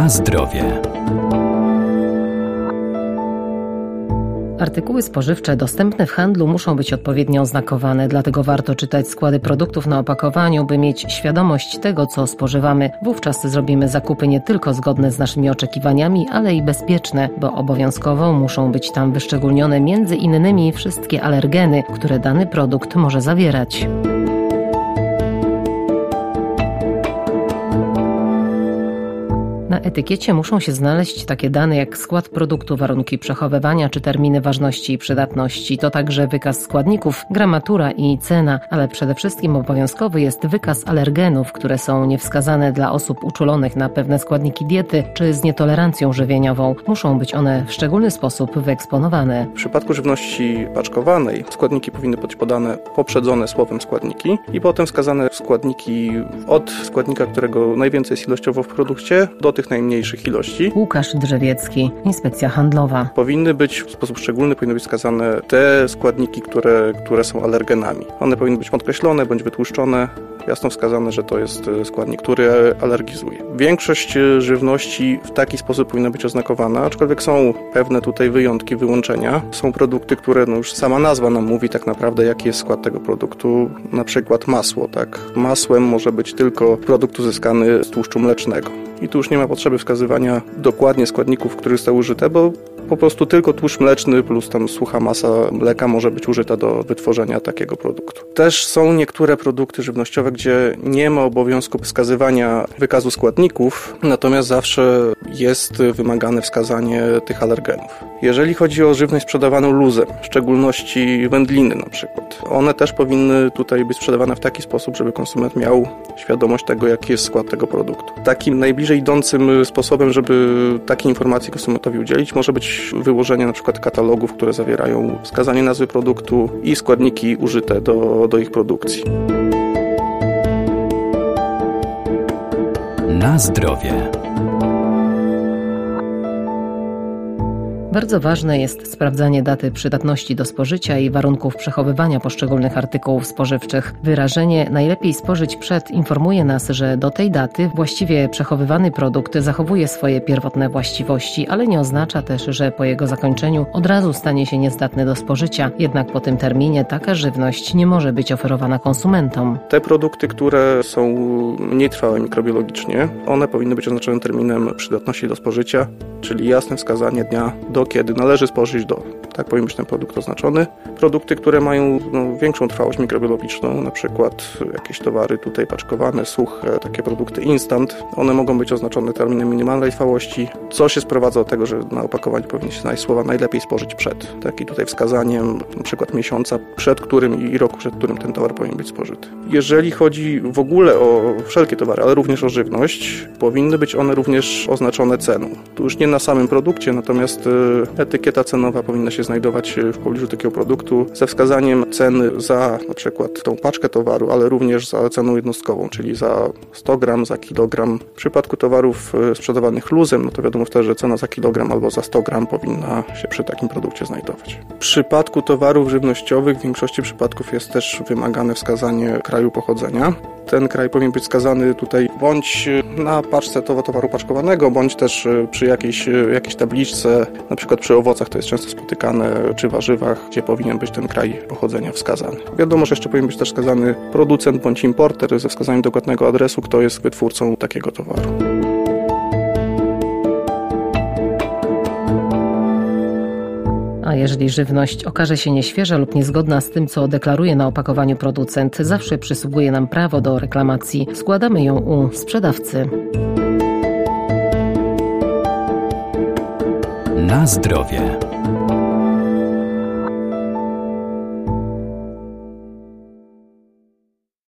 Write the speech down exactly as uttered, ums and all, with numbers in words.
Na zdrowie. Artykuły spożywcze dostępne w handlu muszą być odpowiednio oznakowane, dlatego warto czytać składy produktów na opakowaniu, by mieć świadomość tego, co spożywamy. Wówczas zrobimy zakupy nie tylko zgodne z naszymi oczekiwaniami, ale i bezpieczne, bo obowiązkowo muszą być tam wyszczególnione między innymi wszystkie alergeny, które dany produkt może zawierać. Na etykiecie muszą się znaleźć takie dane jak skład produktu, warunki przechowywania czy terminy ważności i przydatności. To także wykaz składników, gramatura i cena, ale przede wszystkim obowiązkowy jest wykaz alergenów, które są niewskazane dla osób uczulonych na pewne składniki diety czy z nietolerancją żywieniową. Muszą być one w szczególny sposób wyeksponowane. W przypadku żywności paczkowanej składniki powinny być podane poprzedzone słowem składniki i potem wskazane składniki od składnika, którego najwięcej jest ilościowo w produkcie, do tych najmniejszych ilości. Łukasz Drzewiecki, Inspekcja Handlowa. Powinny być w sposób szczególny, powinny być wskazane te składniki, które, które są alergenami. One powinny być podkreślone bądź wytłuszczone, jasno wskazane, że to jest składnik, który alergizuje. Większość żywności w taki sposób powinna być oznakowana, aczkolwiek są pewne tutaj wyjątki, wyłączenia. Są produkty, które no już sama nazwa nam mówi tak naprawdę, jaki jest skład tego produktu. Na przykład masło, tak? Masłem może być tylko produkt uzyskany z tłuszczu mlecznego. I tu już nie ma potrzeby wskazywania dokładnie składników, które zostały użyte, bo po prostu tylko tłuszcz mleczny plus tam sucha masa mleka może być użyta do wytworzenia takiego produktu. Też są niektóre produkty żywnościowe, gdzie nie ma obowiązku wskazywania wykazu składników, natomiast zawsze jest wymagane wskazanie tych alergenów. Jeżeli chodzi o żywność sprzedawaną luzem, w szczególności wędliny na przykład, one też powinny tutaj być sprzedawane w taki sposób, żeby konsument miał świadomość tego, jaki jest skład tego produktu. Takim najbliżej idącym sposobem, żeby takiej informacji konsumentowi udzielić, może być wyłożenie na przykład katalogów, które zawierają wskazanie nazwy produktu i składniki użyte do, do ich produkcji. Na zdrowie. Bardzo ważne jest sprawdzanie daty przydatności do spożycia i warunków przechowywania poszczególnych artykułów spożywczych. Wyrażenie najlepiej spożyć przed informuje nas, że do tej daty właściwie przechowywany produkt zachowuje swoje pierwotne właściwości, ale nie oznacza też, że po jego zakończeniu od razu stanie się niezdatny do spożycia. Jednak po tym terminie taka żywność nie może być oferowana konsumentom. Te produkty, które są mniej trwałe mikrobiologicznie, one powinny być oznaczone terminem przydatności do spożycia, czyli jasne wskazanie dnia, do kiedy należy spożyć do. Tak powinien być ten produkt oznaczony. Produkty, które mają no, większą trwałość mikrobiologiczną, na przykład jakieś towary tutaj paczkowane, suche, takie produkty instant, one mogą być oznaczone terminem minimalnej trwałości, co się sprowadza do tego, że na opakowaniu powinny się znaleźć słowa najlepiej spożyć przed. Tak i tutaj wskazaniem na przykład miesiąca, przed którym i roku, przed którym ten towar powinien być spożyty. Jeżeli chodzi w ogóle o wszelkie towary, ale również o żywność, powinny być one również oznaczone ceną. Tu już nie na samym produkcie, natomiast etykieta cenowa powinna się znajdować w pobliżu takiego produktu ze wskazaniem ceny za na przykład tą paczkę towaru, ale również za ceną jednostkową, czyli za sto gram, za kilogram. W przypadku towarów sprzedawanych luzem, no to wiadomo wtedy, że cena za kilogram albo za sto gram powinna się przy takim produkcie znajdować. W przypadku towarów żywnościowych w większości przypadków jest też wymagane wskazanie kraju pochodzenia. Ten kraj powinien być wskazany tutaj bądź na paczce tego towaru paczkowanego, bądź też przy jakiejś, jakiejś tabliczce, na przykład przy owocach to jest często spotykane, czy warzywach, gdzie powinien być ten kraj pochodzenia wskazany. Wiadomo, że jeszcze powinien być też wskazany producent bądź importer ze wskazaniem dokładnego adresu, kto jest wytwórcą takiego towaru. A jeżeli żywność okaże się nieświeża lub niezgodna z tym, co deklaruje na opakowaniu producent, zawsze przysługuje nam prawo do reklamacji. Składamy ją u sprzedawcy. Na zdrowie.